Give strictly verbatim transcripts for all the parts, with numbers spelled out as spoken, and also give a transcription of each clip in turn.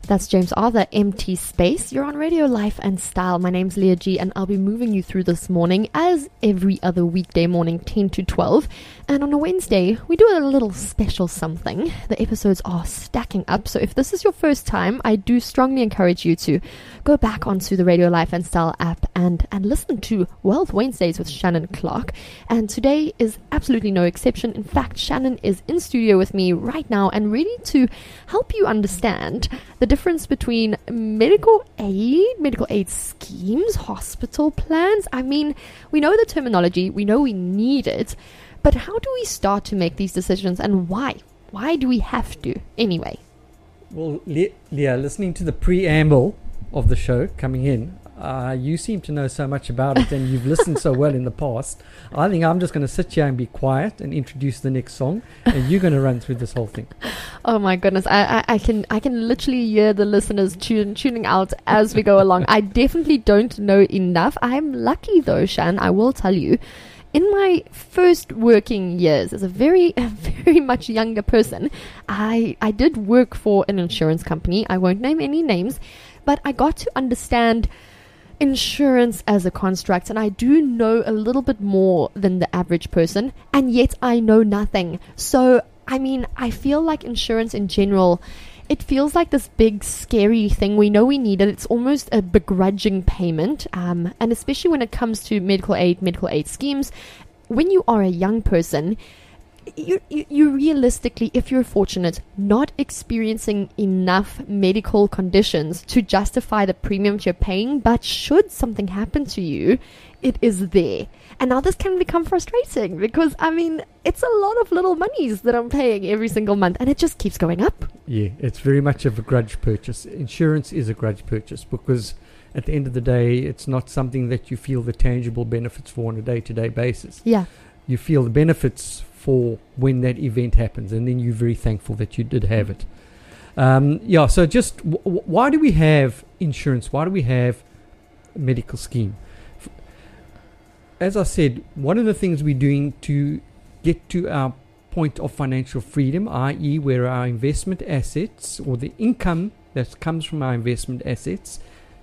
That's James Arthur, Empty Space. You're on Radio Life and Style. My name's Leah G, and I'll be moving you through this morning as every other weekday morning, ten to twelve. And on a Wednesday, we do a little special something. The episodes are stacking up, so if this is your first time, I do strongly encourage you to go back onto the Radio Life and Style app and, and listen to Wealth Wednesdays with Shannon Clark. And today is absolutely no exception. In fact, Shannon is in studio with me right now and ready to help you understand the difference between medical aid, medical aid schemes, hospital plans. I mean, we know the terminology, we know we need it, but how do we start to make these decisions, and why? Why do we have to anyway? Well, Le- Leah, listening to the preamble of the show coming in, uh, you seem to know so much about it, and you've listened so well in the past. I think I'm just going to sit here and be quiet and introduce the next song, and you're going to run through this whole thing. Oh my goodness, I, I, I can I can literally hear the listeners tune, tuning out as we go along. I definitely don't know enough. I'm lucky though, Shan, I will tell you. In my first working years as a very, very much younger person, I, I did work for an insurance company. I won't name any names, but I got to understand insurance as a construct, and I do know a little bit more than the average person, and yet I know nothing. So, I mean, I feel like insurance in general, it feels like this big scary thing. We know we need it. It's almost a begrudging payment. Um, and especially when it comes to medical aid, medical aid schemes, when you are a young person, you, you, you realistically, if you're fortunate, not experiencing enough medical conditions to justify the premiums you're paying. But should something happen to you, it is there. And now this can become frustrating because, I mean, it's a lot of little monies that I'm paying every single month, and it just keeps going up. Yeah, it's very much of a grudge purchase. Insurance is a grudge purchase because at the end of the day, it's not something that you feel the tangible benefits for on a day-to-day basis. Yeah. You feel the benefits for when that event happens, and then you're very thankful that you did have it. Um, yeah, so just w- w- why do we have insurance? Why do we have a medical scheme? As I said, one of the things we're doing to get to our point of financial freedom, that is where our investment assets or the income that comes from our investment assets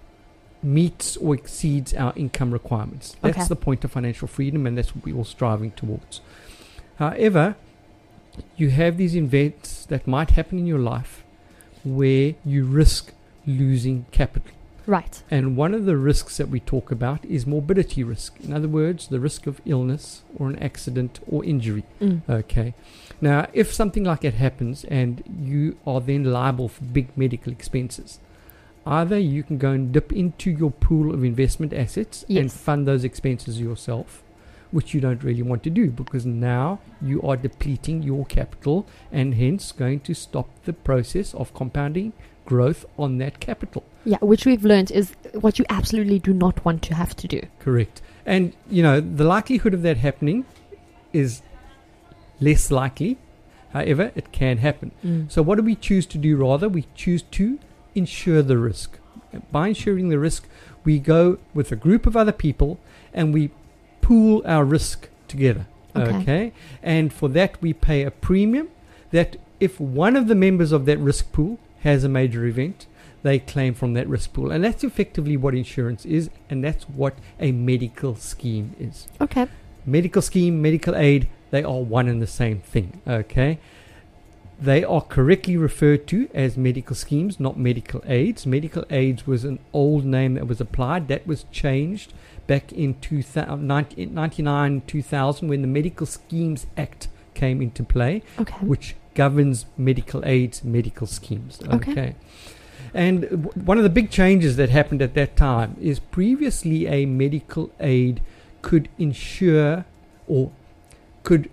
meets or exceeds our income requirements. That's Okay. the point of financial freedom, and that's what we're all striving towards. However, you have these events that might happen in your life where you risk losing capital. Right. And one of the risks that we talk about is morbidity risk. In other words, the risk of illness or an accident or injury. Mm. Okay. Now, if something like that happens and you are then liable for big medical expenses, either you can go and dip into your pool of investment assets Yes. and fund those expenses yourself, which you don't really want to do because now you are depleting your capital and hence going to stop the process of compounding growth on that capital. Yeah, which we've learned is what you absolutely do not want to have to do. Correct. And, you know, the likelihood of that happening is less likely. However, it can happen. Mm. So what do we choose to do rather? We choose to insure the risk. By insuring the risk, we go with a group of other people and we pool our risk together. Okay. Okay. And for that, we pay a premium that if one of the members of that risk pool has a major event, they claim from that risk pool. And that's effectively what insurance is, and that's what a medical scheme is. Okay. Medical scheme, medical aid, they are one and the same thing, okay? They are correctly referred to as medical schemes, not medical aids. Medical aids was an old name that was applied. That was changed back in two thousand, ninety-nine, two thousand when the Medical Schemes Act came into play, Okay. which governs medical aids, medical schemes. Okay. Okay. And w- one of the big changes that happened at that time is previously a medical aid could insure or could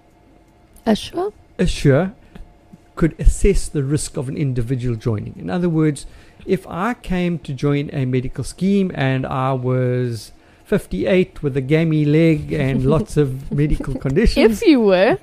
Assure? assure, could assess the risk of an individual joining. In other words, if I came to join a medical scheme and I was fifty-eight with a gammy leg and lots of medical conditions, If you were.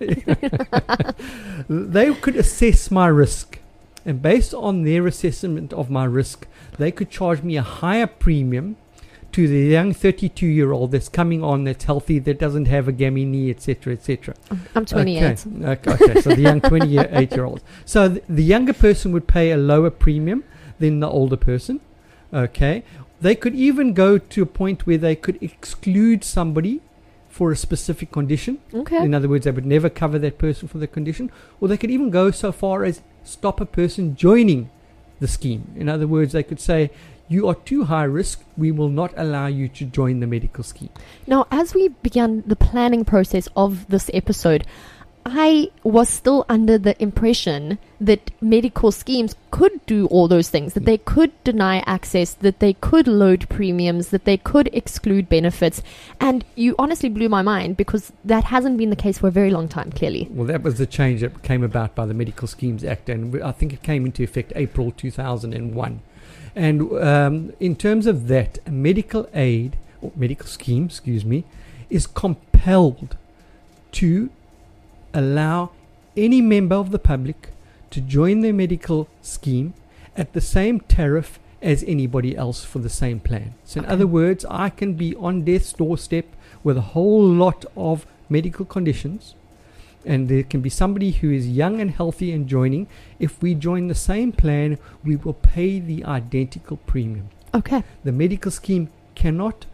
they could assess my risk. And based on their assessment of my risk, they could charge me a higher premium to the young thirty-two-year-old that's coming on, that's healthy, that doesn't have a gammy knee, et cetera, et cetera. I'm twenty-eight. Okay, okay, okay, so the young twenty-eight-year-old. So th- the younger person would pay a lower premium than the older person. Okay. They could even go to a point where they could exclude somebody for a specific condition. Okay. In other words, they would never cover that person for the condition. Or they could even go so far as stop a person joining the scheme. In other words, they could say, you are too high risk, we will not allow you to join the medical scheme. Now, as we began the planning process of this episode, I was still under the impression that medical schemes could do all those things, that they could deny access, that they could load premiums, that they could exclude benefits. And you honestly blew my mind, because that hasn't been the case for a very long time, clearly. Well, that was the change that came about by the Medical Schemes Act, and I think it came into effect April two thousand one. And um, in terms of that, a medical aid, or medical scheme, excuse me, is compelled to allow any member of the public to join their medical scheme at the same tariff as anybody else for the same plan. So in Okay. other words, I can be on death's doorstep with a whole lot of medical conditions, and there can be somebody who is young and healthy and joining. If we join the same plan, we will pay the identical premium. Okay. The medical scheme cannot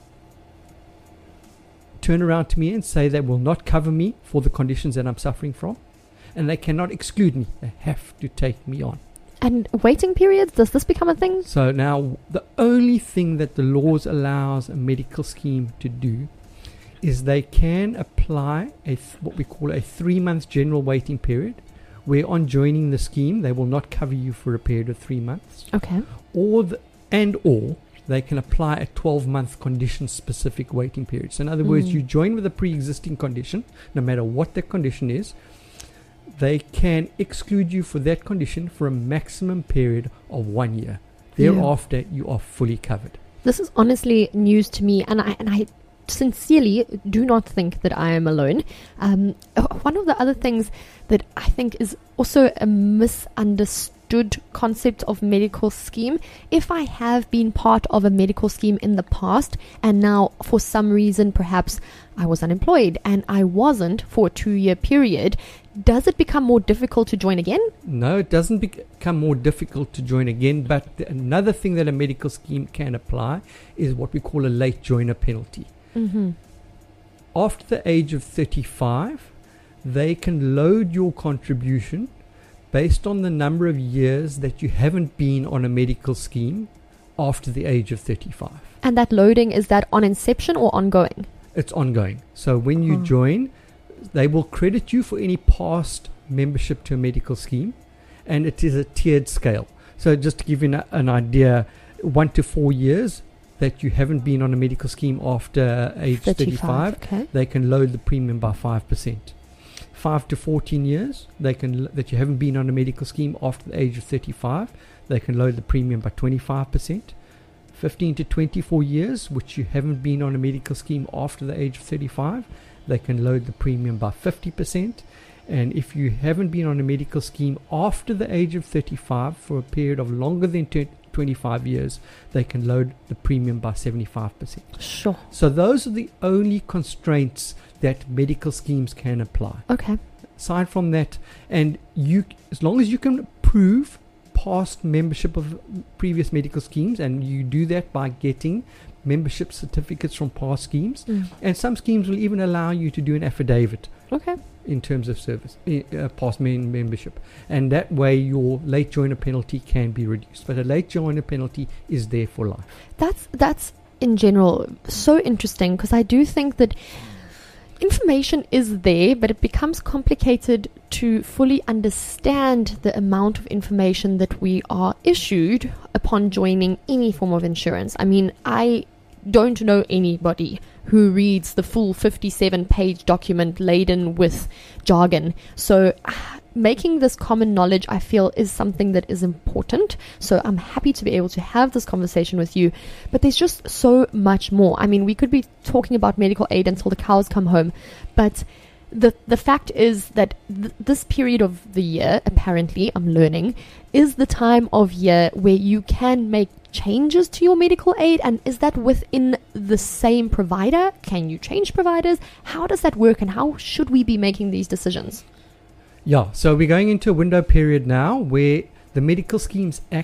turn around to me and say they will not cover me for the conditions that I'm suffering from, and they cannot exclude me. They have to take me on. And waiting periods, does this become a thing? So now the only thing that the laws allows a medical scheme to do is they can apply a th- what we call a three-month general waiting period, where on joining the scheme they will not cover you for a period of three months, Okay. or the, and or they can apply a twelve-month condition-specific waiting period. So in other words, Mm. you join with a pre-existing condition, no matter what the condition is, they can exclude you for that condition for a maximum period of one year. Yeah. Thereafter, you are fully covered. This is honestly news to me, and I and I sincerely do not think that I am alone. Um, uh, one of the other things that I think is also a misunderstood concept of medical scheme, if I have been part of a medical scheme in the past, and now for some reason perhaps I was unemployed and I wasn't for a two-year period, does it become more difficult to join again? No, it doesn't become more difficult to join again, but the, another thing that a medical scheme can apply is what we call a late joiner penalty. Mm-hmm. After the age of thirty-five, they can load your contribution based on the number of years that you haven't been on a medical scheme after the age of thirty-five. And that loading, is that on inception or ongoing? It's ongoing. So when you Oh. join, they will credit you for any past membership to a medical scheme, and it is a tiered scale. So just to give you an, an idea, one to four years that you haven't been on a medical scheme after age thirty-five, Okay. they can load the premium by five percent. five to fourteen years they can that you haven't been on a medical scheme after the age of thirty-five, they can load the premium by twenty-five percent. fifteen to twenty-four years, which you haven't been on a medical scheme after the age of thirty-five, they can load the premium by fifty percent. And if you haven't been on a medical scheme after the age of thirty-five for a period of longer than twenty-five years, they can load the premium by seventy-five percent. Sure. So those are the only constraints that medical schemes can apply. Okay. Aside from that, and you, as long as you can prove past membership of previous medical schemes, and you do that by getting membership certificates from past schemes, Mm. and some schemes will even allow you to do an affidavit Okay. in terms of service, uh, past mem- membership, and that way your late joiner penalty can be reduced. But a late joiner penalty is there for life. That's that's in general so interesting, because I do think that information is there, but it becomes complicated to fully understand the amount of information that we are issued upon joining any form of insurance. I mean, I don't know anybody who reads the full fifty-seven page document laden with jargon. So ah, making this common knowledge, I feel, is something that is important. So I'm happy to be able to have this conversation with you. But there's just so much more. I mean, we could be talking about medical aid until the cows come home. But the the fact is that th- this period of the year, apparently, I'm learning, is the time of year where you can make changes to your medical aid. And is that within the same provider? Can you change providers? How does that work, and how should we be making these decisions? Yeah, so we're going into a window period now where the Medical Schemes Act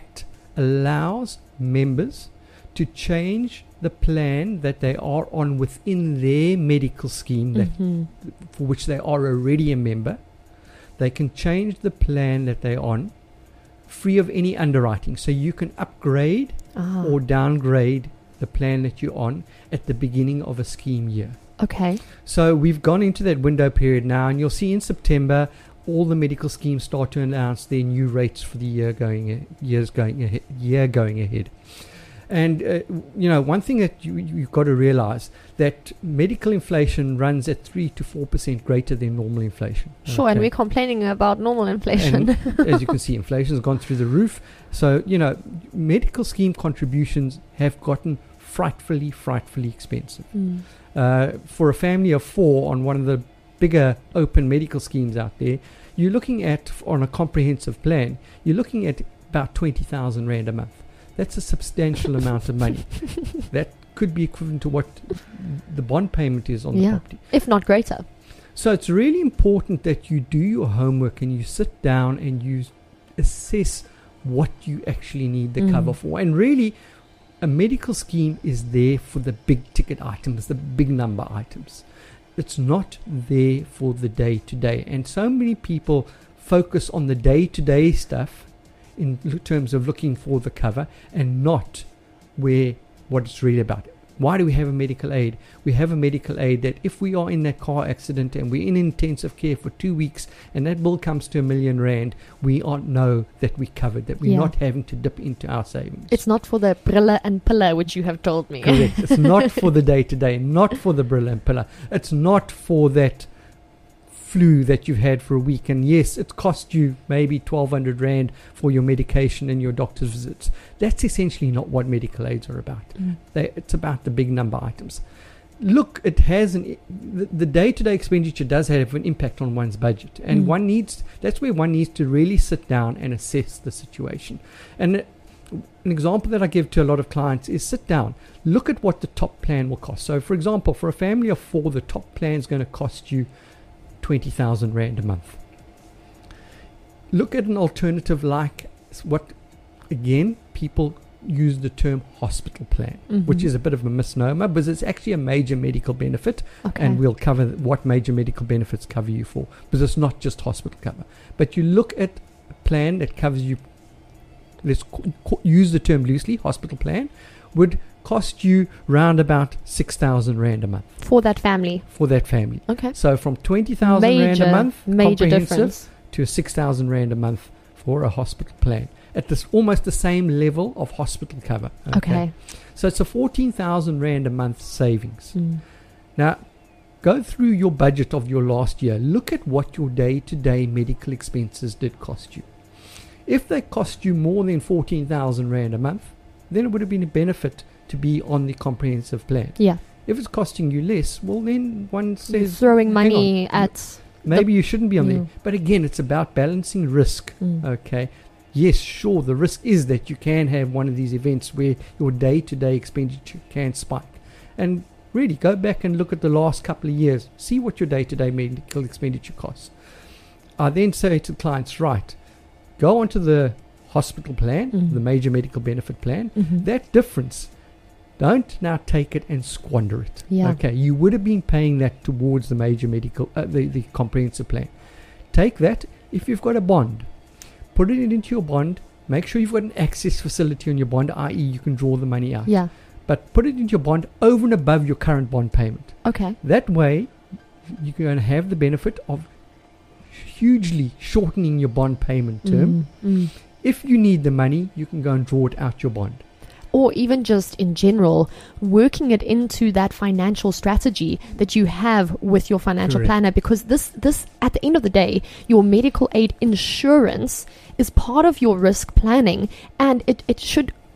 allows members to change the plan that they are on within their medical scheme that, Mm-hmm. for which they are already a member. They can change the plan that they're on free of any underwriting. So you can upgrade Ah. or downgrade the plan that you're on at the beginning of a scheme year. Okay. So we've gone into that window period now, and you'll see in September all the medical schemes start to announce their new rates for the year going a- years going ahead, year going ahead. And uh, you know, one thing that you, you've got to realize that medical inflation runs at three to four percent greater than normal inflation. Sure, and Okay. we're complaining about normal inflation. And as you can see, inflation has gone through the roof. So, you know, medical scheme contributions have gotten frightfully, frightfully expensive. Mm. Uh, for a family of four on one of the bigger open medical schemes out there, you're looking at, on a comprehensive plan, you're looking at about twenty thousand Rand a month. That's a substantial amount of money. That could be equivalent to what the bond payment is on Yeah. the property. If not greater. So it's really important that you do your homework and you sit down and you assess what you actually need the Mm. cover for. And really, a medical scheme is there for the big ticket items, the big number items. It's not there for the day to day. And so many people focus on the day to day stuff in l- terms of looking for the cover and not where what it's really about. Why do we have a medical aid? We have a medical aid that if we are in that car accident and we're in intensive care for two weeks and that bill comes to a million rand, we are know that we covered, that we're Yeah. not having to dip into our savings. It's not for the brille and pillar, which you have told me. Correct. It's not for the day to day, not for the Brille and pillar. It's not for that flu that you've had for a week. And yes, it cost you maybe twelve hundred rand for your medication and your doctor's visits. That's essentially not what medical aids are about. Mm. They, it's about the big number items. Look, it has an the, the day-to-day expenditure does have an impact on one's budget, and Mm. one needs that's where one needs to really sit down and assess the situation. And uh, an example that I give to a lot of clients is sit down, look at what the top plan will cost. So, for example, for a family of four, the top plan is going to cost you twenty thousand rand a month. Look at an alternative like what, again, people use the term hospital plan, Mhm. which is a bit of a misnomer, but it's actually a major medical benefit, Okay. and we'll cover th- what major medical benefits cover you for, because it's not just hospital cover. But you look at a plan that covers you, let's co- co- use the term loosely, hospital plan, would cost you round about six thousand rand a month For that family. for that family. Okay. So from twenty thousand rand a Major, month, major comprehensive, difference. to six thousand rand a month for a hospital plan at this almost the same level of hospital cover. Okay. So it's a fourteen thousand rand a month savings. Mm. Now, go through your budget of your last year. Look at what your day-to-day medical expenses did cost you. If they cost you more than fourteen thousand rand a month, then it would have been a benefit to be on the comprehensive plan. Yeah. If it's costing you less, well, then one says Throwing hang money on, at. maybe you shouldn't be on Mm. there. But again, it's about balancing risk. Mm. Okay. Yes, sure, the risk is that you can have one of these events where your day-to-day expenditure can spike. And really, go back and look at the last couple of years. See what your day-to-day medical expenditure costs. I then say to clients, right, go onto the hospital plan, Mhm. the major medical benefit plan. Mhm. That difference, don't now take it and squander it. Yeah. Okay, you would have been paying that towards the major medical, uh, the, the comprehensive plan. Take that. If you've got a bond, put it into your bond. Make sure you've got an access facility on your bond, that is you can draw the money out. Yeah. But put it into your bond over and above your current bond payment. Okay. That way, you're going to have the benefit of hugely shortening your bond payment term. Mm. Mm. If you need the money, you can go and draw it out your bond. Or even just in general, working it into that financial strategy that you have with your financial Correct. planner, because this, this, at the end of the day, your medical aid insurance is part of your risk planning, and it, it should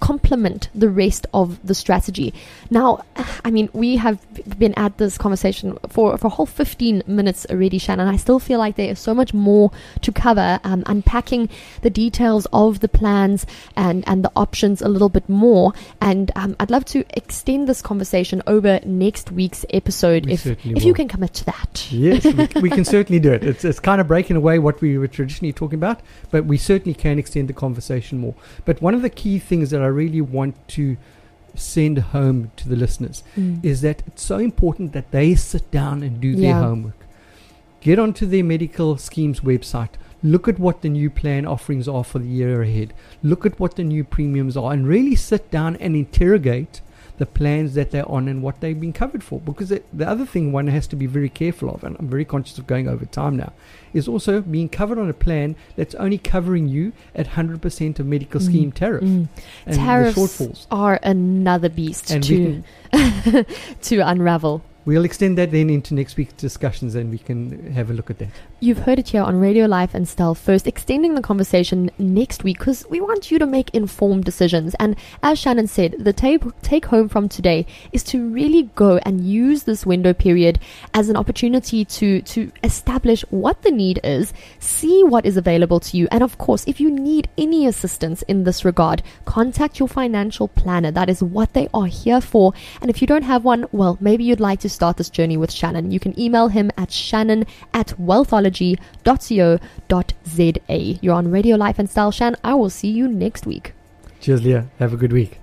complement the rest of the strategy. Now, I mean, we have been at this conversation for, for a whole fifteen minutes already, Shannon. I still feel like there is so much more to cover, um, unpacking the details of the plans and, and the options a little bit more. And um, I'd love to extend this conversation over next week's episode We if, certainly if will. you can commit to that. Yes, we, we can certainly do it. It's, it's kind of breaking away what we were traditionally talking about, but we certainly can extend the conversation more. But one of the key things that I really want to send home to the listeners Mm. is that it's so important that they sit down and do Yeah. their homework. Get onto their medical schemes website. Look at what the new plan offerings are for the year ahead. Look at what the new premiums are, and really sit down and interrogate the plans that they're on and what they've been covered for. Because it, the other thing one has to be very careful of, and I'm very conscious of going over time now, is also being covered on a plan that's only covering you at one hundred percent of medical Mm. scheme tariff. Mm. And Tariffs the shortfalls. are another beast And we to to unravel. We'll extend that then into next week's discussions, and we can have a look at that. You've heard it here on Radio Life and Style First, extending the conversation next week because we want you to make informed decisions. And as Shannon said, the take, take home from today is to really go and use this window period as an opportunity to, to establish what the need is, see what is available to you. And of course, if you need any assistance in this regard, contact your financial planner. That is what they are here for. And if you don't have one, well, maybe you'd like to start this journey with Shannon. You can email him at shannon at wealthology dot co dot za. You're on Radio Life and Style, Shan. I will see you next week. Cheers, Leah. Have a good week.